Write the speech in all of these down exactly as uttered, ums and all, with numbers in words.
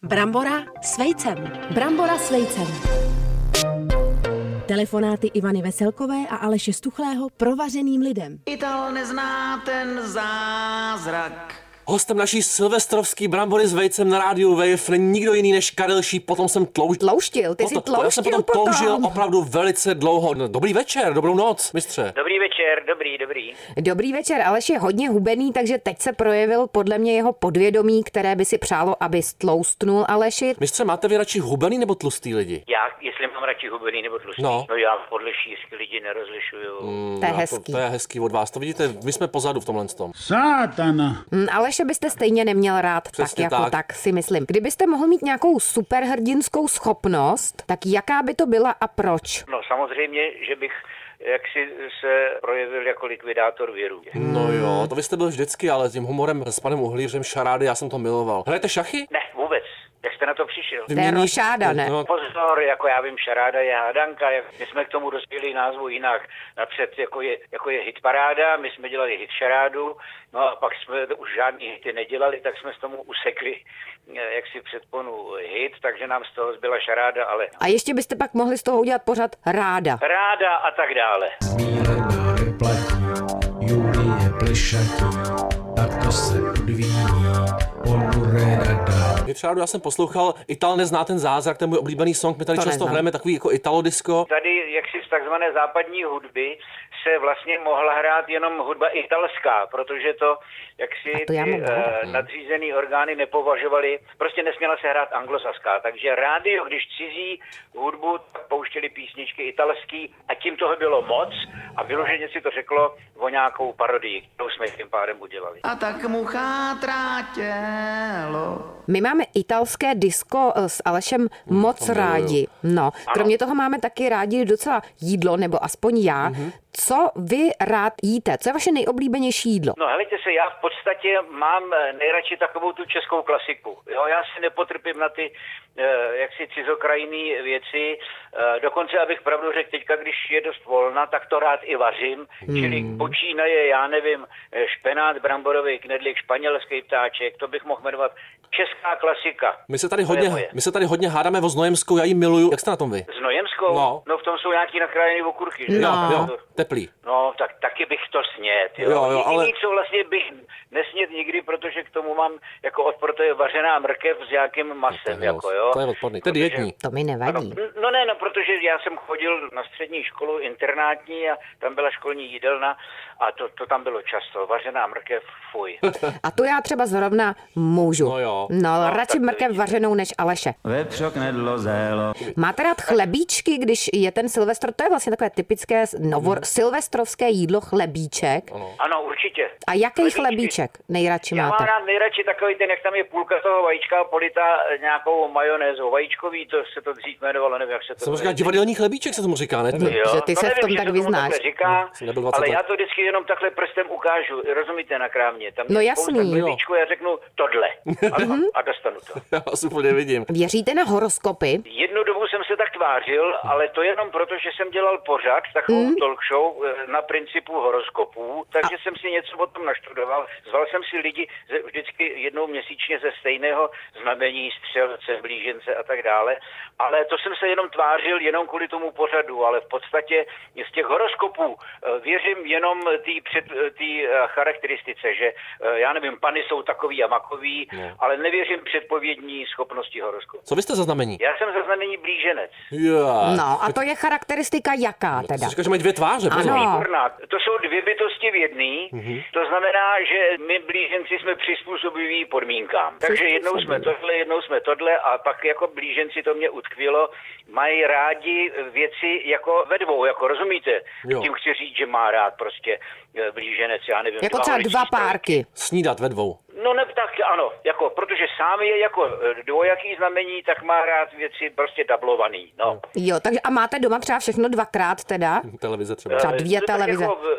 Brambora s vejcem. Brambora s vejcem. Telefonáty Ivany Veselkové a Aleše Stuchlého provařeným lidem. Ital nezná ten zázrak. Hostem naší silvestrovský Brambory s vejcem na rádiu Wave není nikdo jiný než Karel Šíp, potom jsem tlouž... Tlouštil, ty potom, jsi tlouštil Já jsem potom, potom toužil opravdu velice dlouho. Dobrý večer, dobrou noc, mistře. Dobrý večer, dobrý, dobrý. Dobrý večer, Aleš je hodně hubený, takže teď se projevil podle mě jeho podvědomí, které by si přálo, aby stloustnul Aleši. Mistře, máte vy radši hubený nebo tlustý lidi? Já, jestli mám radši hubený nebo tlustý? No, no já podle šířky lidi nerozlišuju. Mm, to je hezký. To, to je hezký od vás, to vidíte, my jsme pozadu v tomhle tom. Sátana. Mm, Aleše byste stejně neměl rád, Přesně tak jako tak. tak si myslím. Kdybyste mohl mít nějakou superhrdinskou schopnost, tak jaká by to byla a proč? No samozřejmě, že bych jak si se projevil jako likvidátor virů. No jo, to vy jste byl vždycky, ale tím humorem s panem Uhlířem šarády, já jsem to miloval. Hrajete šachy? Ne, vůbec. Jak jste na to přišel? To je rošáda, ne? No. Pozor, jako já vím, šaráda je hádanka, my jsme k tomu dospěli názvu jinak. Napřed jako je, jako je hitparáda, my jsme dělali hit šarádu, no a pak jsme už žádný hity nedělali, tak jsme s tomu usekli jaksi předponu hit, takže nám z toho zbyla šaráda, ale... A ještě byste pak mohli z toho udělat pořád ráda. Ráda a tak dále. Mílená vyplatí, Julie plešatí, tak to se odvíjí, ponuré dada. Vypřádu, já jsem poslouchal Ital nezná ten zázrak, ten můj oblíbený song, my tady To často neznám. hrajeme takový jako italodisko. Tady jaksi z takzvané západní hudby se vlastně mohla hrát jenom hudba italská, protože to jaksi A to já ty mám uh, rád. nadřízený orgány nepovažovaly, prostě nesměla se hrát anglosaská, takže rádio, když cizí hudbu, tak pouštěli písničky italský a tím toho bylo moc a vyloženě si to řeklo o nějakou parodii, kterou jsme tím pádem udělali. A tak mu chátrá tělo. My máme italské disco s Alešem moc rádi. No, kromě toho máme taky rádi docela jídlo, nebo aspoň já. Co vy rád jíte? Co je vaše nejoblíbenější jídlo? No helejte se, já v podstatě mám nejradši takovou tu českou klasiku. Jo, já si nepotrpím na ty eh, jaksi cizokrajný věci. Eh, dokonce, abych pravdu řekl, teďka, když je dost volna, tak to rád i vařím. Hmm. Čili počínaje, já nevím, špenát, bramborový knedlík, španělský ptáček, to bych mohl jmenovat česká klasika. My se tady hodně, my se tady hodně hádáme o Znojemskou, já ji miluju. Jak jste na tom vy? S Nojemskou? No. No v tom jsou nějaký nakrájený okurky. Že? No. Jo, teplý. No, tak taky bych to snět. Jo, Jo, jo, Jediný, ale- co vlastně bych nesnět nikdy, protože k tomu mám jako odpor, to je vařená mrkev s nějakým masem, jako jo. To je odporný, to je dietní. To mi Ano, nevadí. no ne, no, protože já jsem chodil na střední školu internátní a tam byla školní jídelna a to, to tam bylo často. Vařená mrkev, fuj. A to já třeba zrovna můžu. No jo. No, No, radši tak to mrkev vidíte. vařenou než Aleše. Vepřo, knedlo, zélo. Máte rád chlebíčky, když je ten Silvestr? To je vlastně takové typické novor, silvestrovské jídlo, chlebíček. Ano, určitě. A jaký Chlebíčky. chlebíček nejradši Já máte? mám rád nejradši takový ten, jak tam je půlka toho vajíčka polita nějakou majonézou. Vajíčkový, to se to dřív jmenovalo, nevím, jak se to Jsem říká, jmenuje. divadelní chlebíček se tomu říká, ne? Jo, Že ty no se v nevím, tom že tak se tomu vyznáš. takhle říká, Jsem nebyl dvacet ale let. já to vždycky jenom takhle prstem ukážu, rozumíte, na krámě. Tam No je jasný. spousta chlebíčků, já řeknu tohle a, a dostanu to. Já vás úplně vidím. Věříte na horoskopy? Jednu dobu jsem se tak tvářil, ale to jenom proto, že jsem dělal pořad, takovou mm. talk show eh, na principu horoskopů, takže a... jsem si něco o tom naštudoval. Zval jsem si lidi ze, vždycky jednou měsíčně ze stejného znamení, střelce, blížence a tak dále, ale to jsem se jenom tvářil jenom kvůli tomu pořadu, ale v podstatě z těch horoskopů eh, věřím jenom té před, tý charakteristice, že eh, já nevím, pany jsou takový a makový, no. ale nevěřím předpovědní schopnosti horoskopu. Co vy jste za znamení? Já jsem za znamení blíženec. Yeah. No a to je charakteristika jaká teda? Jsi říká, že mají dvě tváře, pozor. Ano. Kurná, to jsou dvě bytosti v jedný, mm-hmm. to znamená, že my blíženci jsme přizpůsobiví podmínkám. Takže jednou jsme tohle, jednou jsme tohle a pak jako blíženci to mě utkvělo, mají rádi věci jako ve dvou, jako rozumíte? Jo. Tím chci říct, že má rád prostě blíženec, já nevím. Jako třeba holičí dva strojky. párky. Snídat ve dvou. No ne, tak ano, jako, protože sám je jako dvojaký znamení, tak má rád věci prostě dublovaný, no. Jo, takže a máte doma třeba všechno dvakrát teda? Televize třeba. Třeba dvě No, tak televize. Jako v...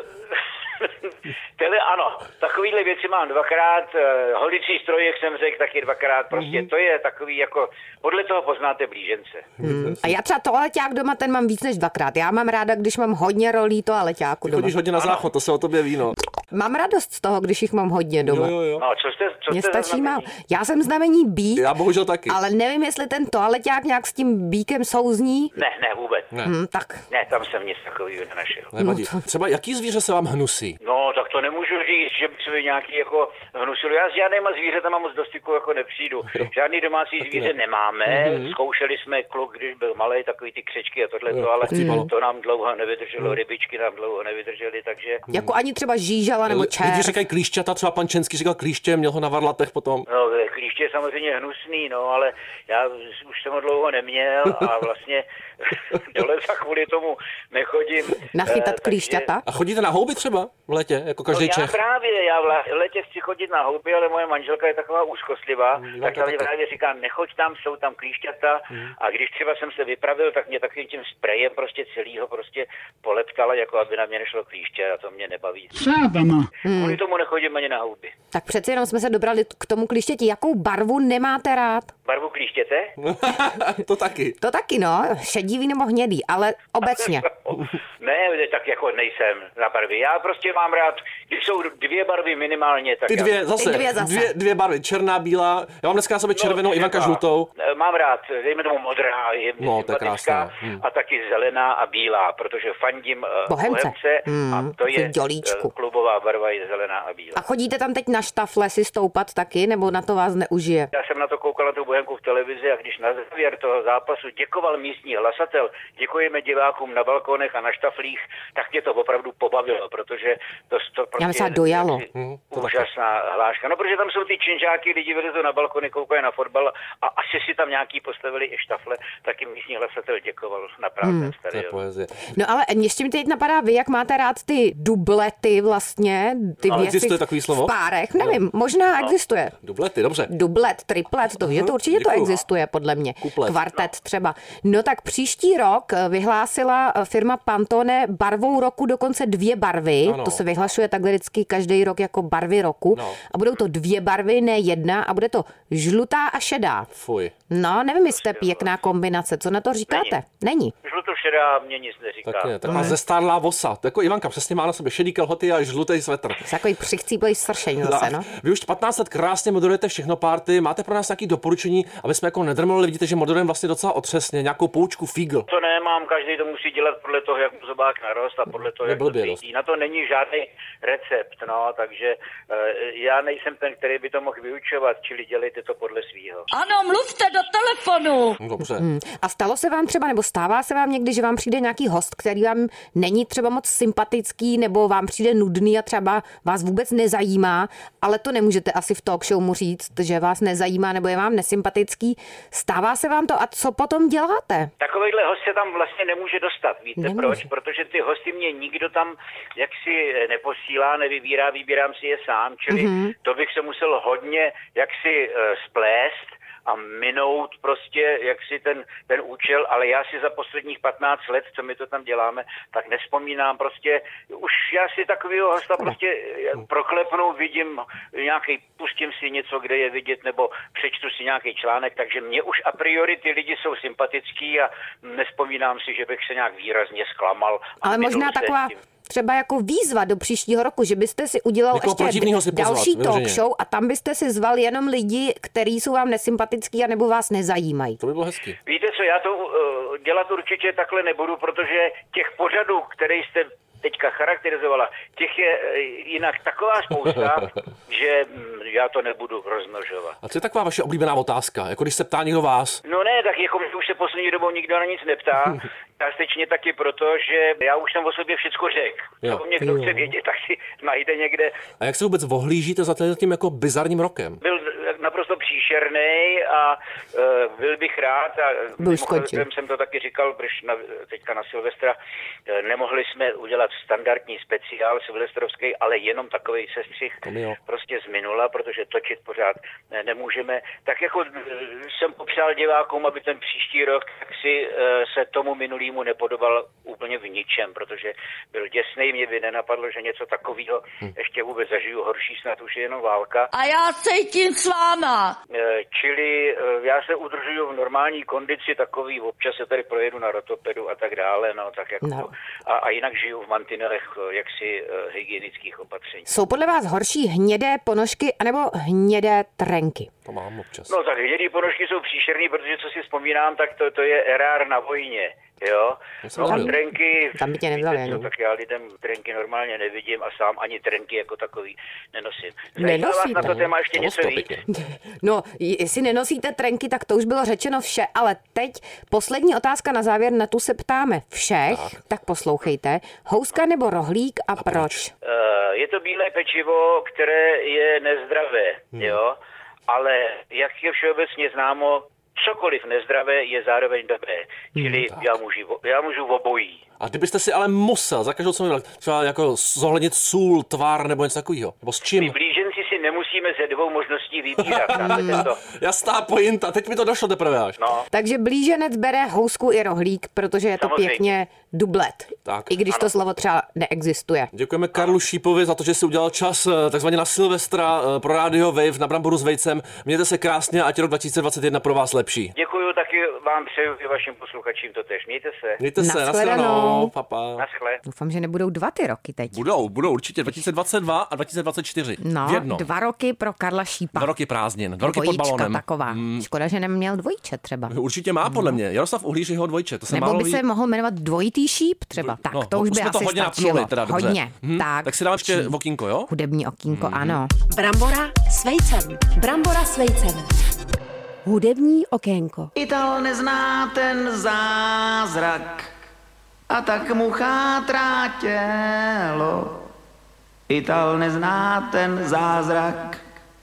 Tele, ano, takovýhle věci mám dvakrát, holicí stroj, jak jsem řekl, taky dvakrát, prostě mm-hmm. to je takový jako, podle toho poznáte blížence. Hmm. A já třeba toaleťák doma, ten mám víc než dvakrát. Já mám ráda, když mám hodně rolí toaleťáku doma. Chodíš hodně na záchod, to se o tobě ví, no. Mám radost z toho, když jich mám hodně doma. Jo, jo, jo. No, co jste, co Mně jste stačí málo. znamení? Já jsem znamení býk, Já bohužel taky. ale nevím, jestli ten toaleťák nějak s tím býkem souzní. Ne, ne, vůbec. Ne. Hm, tak Ne, tam jsem nic takového nenašel. Nevadí. Třeba jaký zvíře se vám hnusí? No, tak to nemůžu říct, že by se nějaký jako hnusilo. Já s žádnýma zvířatama moc do styku jako nepřijdu. Žádný domácí zvíře nemáme. Mm-hmm. Zkoušeli jsme kluk, když byl malý, takový ty křečky a tohle, ale mm. to nám dlouho nevydrželo, rybičky nám dlouho nevydržely, takže... jako ani třeba žížala nebo Lidi čert. říkají klíšťata, třeba pan Čenský říkal klíště, měl ho na varlatech potom. No, klíště je samozřejmě hnusný, no, ale já už jsem ho dlouho neměl a vlastně do lesa kvůli tomu nechodím. Nachytat eh, klíšťata? A chodíte na houby třeba v létě, jako každý no, já Čech? právě, já v létě chci chodit na houby, ale moje manželka je taková úzkostlivá, Mm, tak to já mi taky. právě říkám, nechoď tam, jsou tam klíšťata Mm. a když třeba jsem se vypravil, tak mě takovým tím sprejem prostě celýho prostě poleptala, jako aby na mě nešlo klíště a to mě nebaví. Sátana. Kvůli tomu nechodím ani na houby. Tak přeci jenom jsme se dobrali k tomu klíštěti. Jakou barvu nemáte rád? Barvu klíštěte? To taky. To taky, no. Šedivý nebo hnědý, ale obecně. Ne, tak jako nejsem na barvy. Já prostě mám rád, když jsou dvě barvy minimálně, tak Ty já... dvě zase, Ty dvě zase. Dvě, dvě barvy, černá, bílá. Já mám dneska na sobě červenou, No, Ivanka třeba, žlutou. eh, Mám rád, dejme tomu modrá, je No, to je sympatická, krásná, hm. a taky zelená a bílá, protože fandím eh, Bohemce. Bohemce Hm, a to je dělíčku. eh, klubová barva je zelená a bílá. A chodíte tam teď na štafle si stoupat taky, nebo na to vás neužije? Já jsem na to koukal na tu Bohemku v televizi a když na závěr toho zápasu děkoval místní hlasatel, děkujeme divákům na balkonech a na štaflích, tak mě to opravdu pobavilo, protože to, to prostě Já myslím, dojalo. Hm, to úžasná hláška. No, protože tam jsou ty činžáky, lidi vylezou na balkony, koukají na fotbal a asi si tam nějaký postavili i štafle, tak jim místní hlasatel děkoval na prázdném To je stadionu. poezie. No ale ještě mi teď napadá, vy jak máte rád ty dublety vlastně, ty No, věci existuje takový slovo? v párech, nevím, možná existuje. Dublety, dobře. Dublet, triplet, to víte, to určitě to děkuju. existuje podle mě. Kuplet. Kvartet třeba. No tak příští rok vyhlásila firma Pantone barvou roku dokonce dvě barvy. Ano. To se vyhlašuje takhle vždycky každý rok jako barvy roku. No. A budou to dvě barvy, ne jedna, a bude to žlutá a šedá. Fuj. No, nevím, jestli to je pěkná kombinace. Co na to říkáte? Není. Žlutošedá mě nic neříká. Tak je, taková zestárlá vosa. To jako Ivanka přesně má na sobě šedý kalhoty a žlutý svetr. To je takový přichcíplej sršeň zase, no. Vy už patnáct let krásně moderujete všechno party. Máte pro nás nějaké doporučení, aby jsme jako nedrmali? Vidíte, že moderujeme vlastně docela otřesně. Nějakou poučku fígl. To nemám, každý to musí dělat podle toho, jak mu zobák narost a podle toho, jak to Neblbě cítí. Na to není žádný recept, no, takže uh, já nejsem ten, který by to mohl vyučovat, čili dělejte to podle svýho. Ano, mluvte do telefonu. Dobře. Hmm. A stalo se vám třeba, nebo stává se vám někdy, že vám přijde nějaký host, který vám není třeba moc sympatický, nebo vám přijde nudný a třeba vás vůbec nezajímá, ale to nemůžete asi v talk show mu říct, že vás nezajímá nebo je vám nesympatický. Stává se vám to a co potom děláte? Takovýhle host se tam vlastně nemůže dostat. Víte Nemůže. proč? Protože ty hosty mě nikdo tam jaksi neposílá, nevybírá, vybírám si je sám, čili mm-hmm. to bych se musel hodně jaksi uh, splést a minout prostě jaksi ten, ten účel, ale já si za posledních patnáct let, co my to tam děláme, tak nespomínám prostě, už já si takovýho hosta prostě proklepnu, vidím nějaký, pustím si něco, kde je vidět, nebo přečtu si nějaký článek, takže mě už a priori ty lidi jsou sympatický a nespomínám si, že bych se nějak výrazně zklamal. Ale možná taková třeba jako výzva do příštího roku, že byste si udělal Někoho protivnýho si ještě pozvat, další talk vyloženě. show a tam byste si zval jenom lidi, kteří jsou vám nesympatický a nebo vás nezajímají. To by bylo hezky. Víte co, já to uh, dělat určitě takhle nebudu, protože těch pořadů, které jste teďka charakterizovala, těch je uh, jinak taková spousta, že um, já to nebudu rozmnožovat. A co je taková vaše oblíbená otázka? Jako když se ptá někdo vás? No ne, tak jako mě už se poslední dobou nikdo na nic neptá. Částečně taky proto, že já už jsem o sobě všecko řekl. Jo. Co někdo chce vědět, tak si najde někde. A jak se vůbec ohlížíte za tím jako bizarním rokem? Byl naprosto příšerný a uh, byl bych rád, a mimochodem jsem to taky říkal, když na, teďka na Silvestra uh, nemohli jsme udělat standardní speciál silvestrovský, ale jenom takovej sestřih prostě z minula, protože točit pořád ne, nemůžeme. Tak jako uh, jsem popřál divákům, aby ten příští rok si uh, se tomu minulýmu nepodobal úplně v ničem, protože byl děsnej, mě by nenapadlo, že něco takového hm. ještě vůbec zažiju, horší snad už je jenom válka. A já cítím s váma. Zima. Čili já se udržuju v normální kondici takový, občas se tady projedu na rotopedu a tak dále, no tak jako No. a, a jinak žiju v mantinelech jaksi hygienických opatření. Jsou podle vás horší hnědé ponožky anebo hnědé trenky? To mám občas. No tak hnědý ponožky jsou příšerný, protože co si vzpomínám, tak to, to je erár na vojně, jo. No a trenky, Tam by tě nevzali ani. no, tak já lidem trenky normálně nevidím a sám ani trenky jako takový nenosím. Zajímá Nenosíte? vás na to téma ještě To něco to víc? pěkně. No, jestli nenosíte trenky, tak to už bylo řečeno vše, ale teď poslední otázka na závěr, na tu se ptáme všech, tak, tak poslouchejte. Houska nebo rohlík a, a proč? proč? Uh, je to bílé pečivo, které je nezdravé, hmm. jo, ale jak je všeobecně známo, cokoliv nezdravé je zároveň dobré. Čili hmm, já, můžu, já můžu obojí. A kdybyste si ale musel za každou cenu třeba jako zohlednit sůl, tvar nebo něco takového, nebo s čím? My blíženci si nemusíme ze dvou možností vybírat. to. Jasná pointa, teď mi to došlo teprve až. No. Takže blíženec bere housku i rohlík, protože je to Samozřejmě. pěkně dublet. Tak. I když Ano. to slovo třeba neexistuje. Děkujeme Karlu Šípovi za to, že si udělal čas takzvaně na Silvestra pro Radio Wave na Bramboru s vejcem. Mějte se krásně, ať rok dva tisíce dvacet jedna pro vás lepší. Děkuju, taky vám přeju i vašim posluchačům to tež. Mějte se. Mějte se, Nashledanou. nashledanou, papa. Naschle. Doufám, že nebudou dva ty roky teď. Budou, budou určitě dva tisíce dvacet dva a dva tisíce dvacet čtyři. No, v jedno. dva roky pro Karla Šípa. Dva roky prázdnin, dva roky pod Dvojička balonem. taková. Mm. Škoda, že neměl dvojče třeba. Určitě má podle mě. Jaroslav Uhlíř jeho dvojče, to se Nebo málo by ví. se mohl jmenovat dvojitý šíp třeba. Tak No, to už by jsme asi to hodně stačilo. napnuli, teda dobře. Hodně. Hm, Tak. tak si dáme ještě okýnko, jo? Hudební okýnko, Mhm. ano. Brambora s vejcem. Brambora s vejcem. Hudební okénko. Ital nezná ten zázrak a tak mu chátrá tělo. Ital nezná ten zázrak,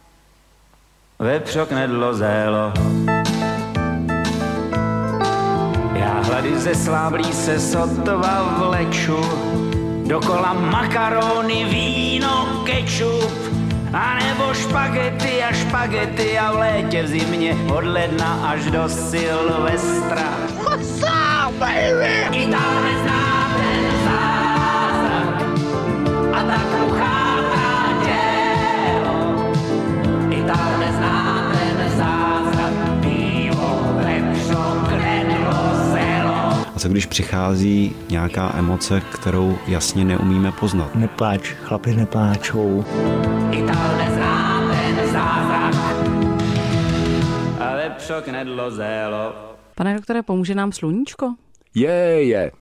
Vepřok nedlo zélo. Já hlady ze sláblí se sotva vleču, dokola makarony, víno, kečup, a nebo špagety a špagety a v létě v zimě od ledna až do Silvestra. Ital nezná ten zázrak a tak mu chátrá tělo. Ital nezná ten zázrak, pivo, vepřok, nedlo, zelo. A co když přichází nějaká emoce, kterou jasně neumíme poznat? Nepláč, chlapi nepláčou. Ital nezná ten zázrak a vepřok nedlo, zelo. Pane doktore, pomůže nám sluníčko? Je, je.